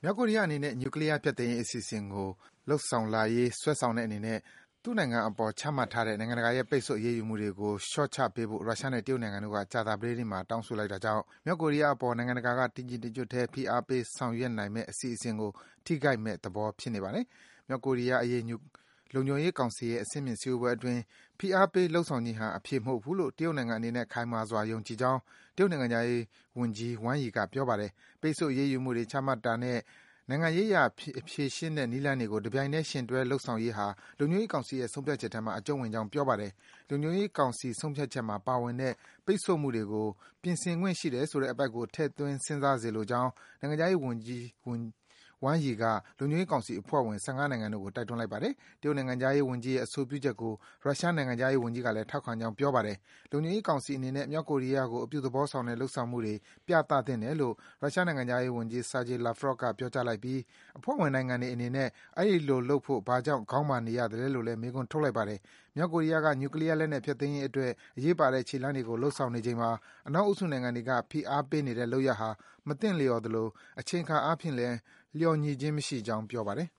မြောက်ကိုရီးယားအနေနဲ့ နျူကလီးယားဖျက်သိမ်းရေးအစီအစဉ်ကိုလုပ်ဆောင်လာရေးဆွဲဆောင်တဲ့အနေနဲ့သူ့နိုင်ငံအပေါ်ချမှတ်ထားတဲ့နိုင်ငံတကာရဲ့ပိတ်ဆို့အရေးယူမှုတွေကိုလျှော့ချပေးဖို့ရုရှားနဲ့တရုတ်နိုင်ငံတို့ကကြာသပတေးနေ့မှာတောင်းဆိုလိုက်တာကြောင့်မြောက်ကိုရီးယားအပေါ်နိုင်ငံတကာကတညီတညွတ်တည်းဖိအားပေးဆောင်ရွက်နိုင်မယ့်အစီအစဉ်ကိုထိခိုက်မယ့်သဘောဖြစ်နေပါတယ်။မြောက်ကိုရီးယားအရေးလုံခြုံရေးကောင်စီရဲ့အဆင့်မြင့်စည်းဝေးပွဲအတွင်းဖိအားပေးလုပ်ဆောင်ခြင်းဟာအဖြေမဟုတ်ဘူးလို့တရုတ်နိုင်ငံအနေနဲ့ခိုင်မာစွာယုံကြည်ကြောင်းတရုတ်နိုင်ငံခြားရေးဝန်ကြီး Wang Yi ကပြောပါတယ်။ပိတ်ဆို့အရေးယူမှုတွေချမှတ်တာနဲ့နိုင်ငံရေးအရဖြေရှင်းတဲ့နည်းလမ်းတွေကိုတပြိုင်တည်းယှဉ်တွဲလုပ်ဆောင်ရေးဟာလုံခြုံရေးကောင်စီရဲ့ဆုံးဖြတ်ချက်ထဲမှာအကျုံးဝင်ကြောင်းပြောပါတယ်။လုံခြုံရေးကောင်စီဆုံးဖြတ်ချက်မှာပါဝင်တဲ့ပိတ်ဆို့မှုတွေကိုပြင်ဆင်ခွင့်ရှိတယ်ဆိုတဲ့အပိုဒ်ကိုထည့်သွင်းစဉ်းစားစေလိုကြောင်းနိုင်ငံခြားရေးဝန်ကြီး Wang Yi ကလုံခြုံရေးကောင်စီအဖွဲ့ဝင်15နိုင်ငံတို့ကိုတိုက်တွန်းလိုက်ပါတယ်။တရုတ်နိုင်ငံခြားရေးဝန်ကြီးရဲ့အဆိုပြုချက်ကိုရုရှားနိုင်ငံခြားရေးဝန်ကြီးကလည်းထောက်ခံကြောင်းပြောပါတယ်။လုံခြုံရေးကောင်စီအနေနဲ့မြောက်ကိုရီးယားကိုအပြုသဘောဆောင်တဲ့လုပ်ဆောင်မှုတွေပြသသင့်တယ်လို့ရုရှားနိုင်ငံခြားရေးဝန်ကြီး Sergei Lavrov ကပြောကြားလိုက်ပြီးအဖွဲ့ဝင်နိုင်ငံတွေအနေနဲ့အဲဒီလိုလုပ်ဖို့ဘာကြောင့်ခေါင်းမာနေရသလဲလို့လည်းမေးခွန်းထုတ်လိုက်ပါတယ်။မြောက်ကိုရီးယားကနျူကလီးယားလက်နက်ဖျက်သိမ်းရေးအတွက်အရေးပါတဲ့ခြေလှမ်းတွေကိုလုပ်ဆောင်နေချိန်မှာအနောက်အုပ်စုနိုင်ငံတွေကဖိအားပေးနေတဲ့လုပ်ရပ်ဟာမသင့်လျော်သလိုအချိန်အခါအားဖြင့်လည်းလျော်ညီခြင်းမရှိကြောင်းပြောပါတယ်